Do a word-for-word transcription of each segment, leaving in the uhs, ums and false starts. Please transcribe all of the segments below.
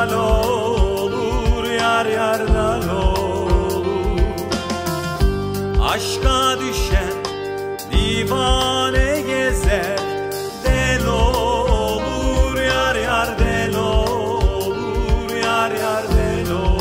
lal olur, yar yar lal olur. Aşka düşen divane gezer, del olur, yar yar del olur, yar yar del olur.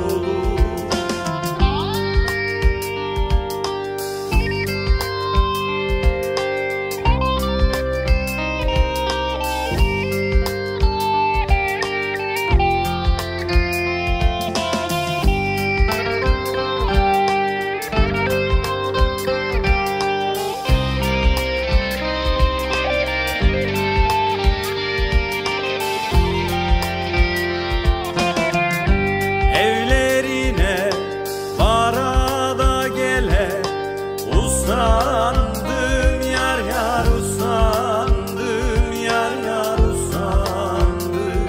Usandım yar yar usandım, yar yar usandım.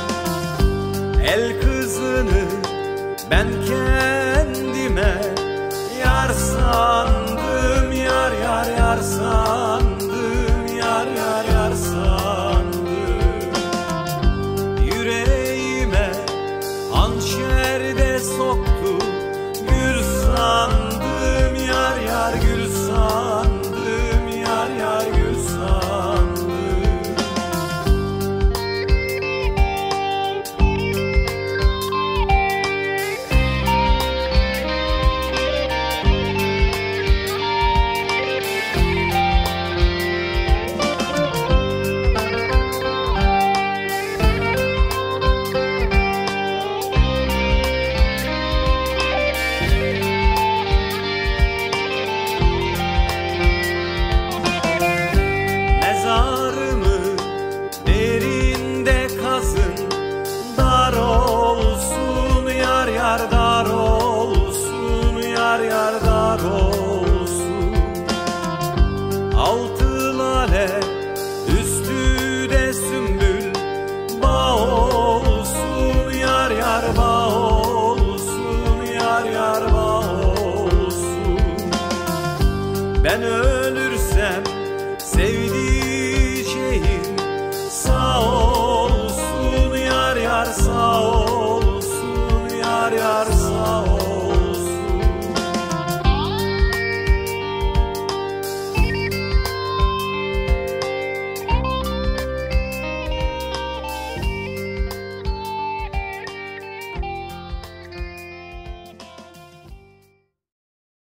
El kızını ben kendime yar sandım, yar yar yar sandım, yar yar yar sandım. Yüreğime hançer de soktu, gül sandım, yar yar gül sandım, yar yar gül sandım. Yar dar olsun, yar yar dar olsun. Altı lale, üstü de sümbül, bağ olsun, yar yar bağ olsun, yar yar bağ olsun. Ben ölürsem sevdiğim